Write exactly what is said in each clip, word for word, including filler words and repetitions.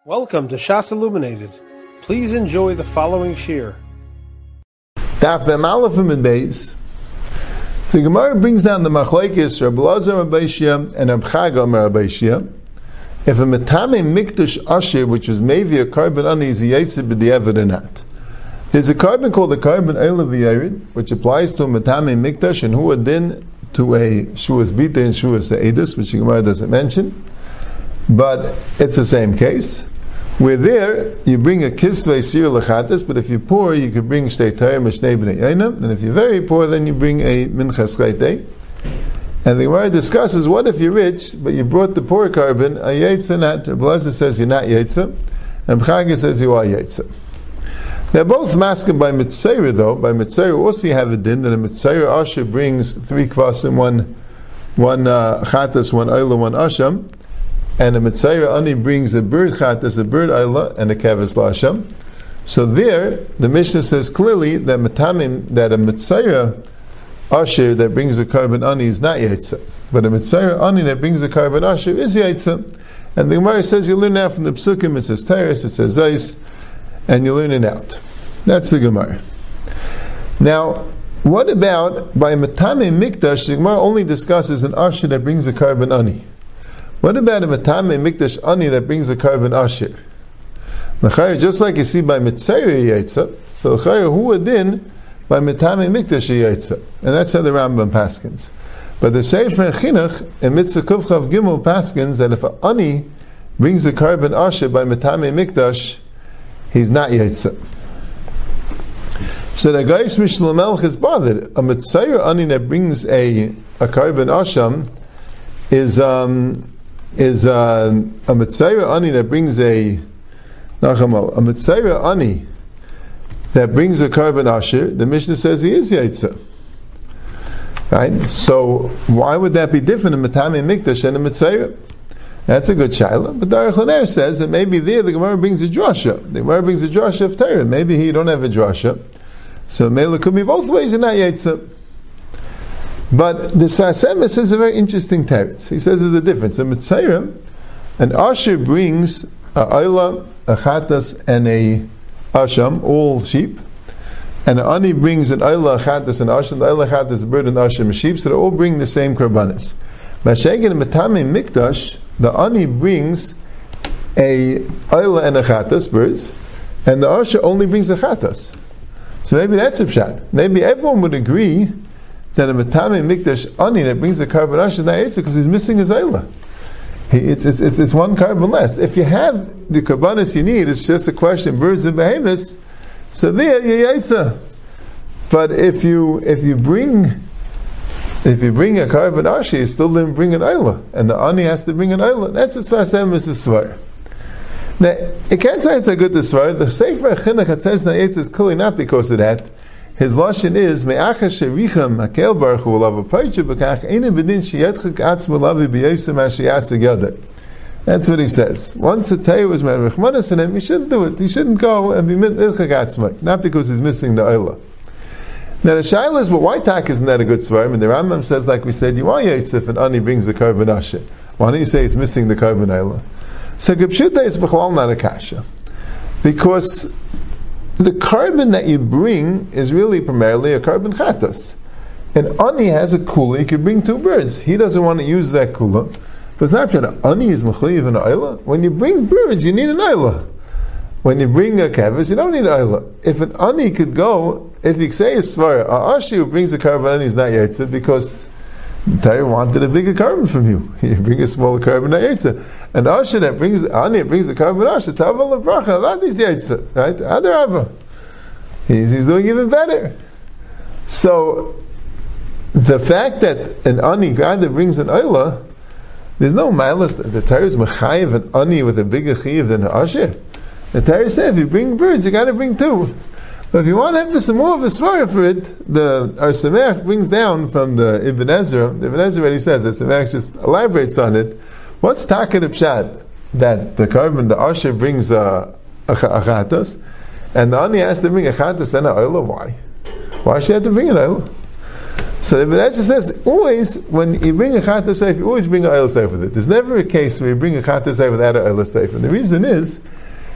Welcome to Shas Illuminated. Please enjoy the following shir. Daf Mem Aleph and Beis. The Gemara brings down the machlekes Reb Elazar Rabbi Shia and Reb Chaga Rabbi Shia. If a metame mikdash asher, which is maybe a carbon ani, is a yetzer b'diavad or not. There's a carbon called a carbon eila v'yerid, which applies to a metame mikdash and who adin to a shuas bita and shuas se'edus, which the Gemara doesn't mention, but it's the same case. Where there, you bring a kisvei sir lechatas, but if you're poor, you could bring shtei tayr mishnei b'nei yainam, and if you're very poor, then you bring a minchas chaytei. And the Gemara discusses, what if you're rich, but you brought the poor carbon, a yetzer not? Reb Elazar says you're not yetzer, and Chaga says you are yetzer. They're both masking by mitzayra, though. By mitzayra, also you have a din that a mitzayra asher brings three kvasim, one one uh, chatas, one oila, one asham. And a Mitzayra Ani brings a bird chatas, a bird ayla, and a keves lasham. So there, the Mishnah says clearly that metamim, that a Mitzayra Asher that brings a carbon Ani is not Yetza. But a Mitzayra Ani that brings a carbon Asher is Yetza. And the Gemara says you learn out from the Psukim, it says Teres, it says Zeis, and you learn it out. That's the Gemara. Now, what about by metamim mikdash, the Gemara only discusses an Asher that brings a carbon Ani. What about a metame mikdash ani that brings a carbon asher? Just like you see by mitzayra yetza, so who adin by metame mikdash yetza, and that's how the Rambam paskins. But the Sefer Chinuch in Mitzvah Kufchav Gimel paskins that if an ani brings a carbon asher by metame mikdash, he's not yetza. So the Gais Mishnah Melch is bothered. A mitzayra ani that brings a a carbon asham is um. is uh, a Mitzayra Ani that brings a Nachamal, a Mitzayra Ani that brings a carbon asher, the Mishnah says he is Yetzer. Right? So why would that be different in Metame Mikdash and a Mitzayra? That's a good shaila. But the Aruch LaNer says that maybe there the Gemara brings a drasha. The Gemara brings a drasha of Torah. Maybe he don't have a drasha. So Mela could be both ways and not Yetzer. But the Sas Emes says a very interesting teretz. He says there's a difference. A Mitzayra, an Asher brings a Ayla, a Chatas, and a Asham, all sheep. And an Ani brings an Ayla, a Chatas, and Asham. The Ayla, Chatas, a bird, and Asham, a sheep. So they all bring the same karbanis. But Shegen and Metame Mikdash, the Ani brings a Ayla and a Chatas, birds, and the Asher only brings a Chatas. So maybe that's a pshat. Maybe everyone would agree that a metame mikdash ani that brings a carbon asher is not yetzer because he's missing his ayla. It's, it's, it's, it's one carbon less. If you have the karbanis you need, it's just a question, birds and behemoths, so there you're yetzer. But if you if you bring if you bring a carbon asher, you still didn't bring an ayla, and the ani has to bring an ayla. That's what Sfas Emes is svar. Now, it can't say it's a good svar. The Sefer Chinuch that says that yetzer is clearly not because of that. His lashon is me'achash shericham hakel baruch hu olav apaycha b'kach eina b'din sheyetchik atzma lavi b'yesem hashiyasa yada. That's what he says. Once the Torah was me'rechmanas on him, he shouldn't do it. He shouldn't go and be mitchik atzma, not because he's missing the oila. Now the shaila is, but why tak isn't that a good svarim? And the Rambam says, like we said, you are yetzer if an ani brings the carbon asher. Why don't you say he's missing the carbon oila? So gepshita is b'chalal not a kasha, because the carbon that you bring is really primarily a carbon chatas. And Ani has a kula, he can bring two birds. He doesn't want to use that kula. But it's not that Ani is mechayiv an ayla. When you bring birds, you need an ayla. When you bring a kevis, you don't need an ayla. If an Ani could go, if you say a svara, a Ashi who brings a carbon Ani is not yetzer because Torah wanted a bigger carbon from you. You bring a smaller carbon, not yetzer. And Asher that brings Ani brings a carbon Asher. Tavel lebracha, that is yetzer, right? Adarabba. He's he's doing even better. So the fact that an Ani rather brings an Ayla, there's no malice. The Torah is mechayiv an Ani with a bigger chiv than an Asher. The Torah said if you bring birds, you got to bring two. But if you want to have some more of a svara for it, the Ar Sameach brings down from the Ibn Ezra. The Ibn Ezra already says, Ar Sameach just elaborates on it. What's Taka the Pshat? That the carbon, the Asher brings a, a, a chatas, and the Ani has to bring a chatas and an oila. Why? Why should he have to bring an oila? So the Ibn Ezra says, always, when you bring a chatas safe, you always bring an oila safe with it. There's never a case where you bring a chatas safe without an oila safe. And the reason is,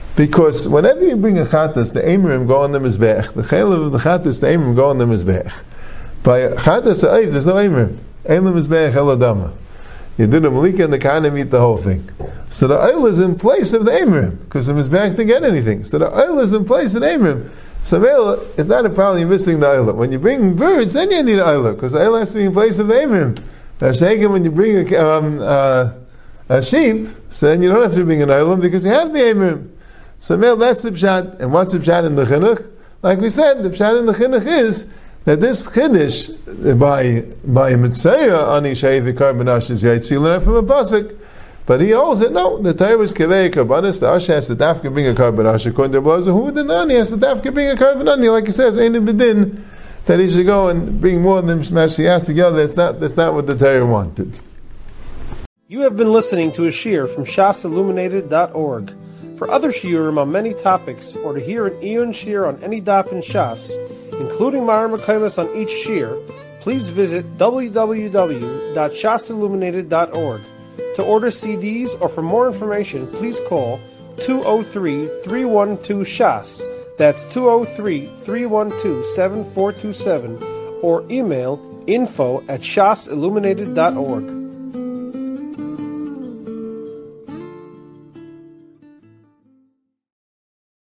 Because whenever you bring a chatas, the Amrim go on the Mizbech. The chaylev of the chatas, the Amrim go on the Mizbech. By chatas ha'ayv, there's no Amrim. Ein le Mizbech el adama. You do the Malika and the Kahanim eat the whole thing. So the oil is in place of the Amrim, because the Mizbech didn't get anything. So the oil is in place of the Amrim. So Mela, it's not a problem you're missing the oil. When you bring birds, then you need oil, because the oil has to be in place of the Amrim. Now, shaken when you bring a, um, uh, a sheep, so then you don't have to bring an oil because you have the Amrim. So Mel, that's the pshat. And what's the pshat in the chinuch? Like we said, the pshat in the chinuch is that this chiddush by by mitzayah ani sheiv karbonash is yaitzilan from a pasuk, but he holds it. No, the Torah is kevei karbonas. The Asher has to dafka bring a karbonash according to Blazer. Who the nani has to dafka bring a karbonash? Like he says, ain't it bedin that he should go and bring more than Mashiach together. That's not that's not what the Torah wanted. You have been listening to a shiur from shas illuminated dot org. For other shiurim on many topics, or to hear an Iyun shiur on any daf in Shas, including Mara Mekaymas on each shiur, please visit w w w dot shas illuminated dot org. To order C Ds or for more information, please call two oh three, three one two, shas. That's two oh three, three one two, seven four two seven, or email info at shas illuminated dot org.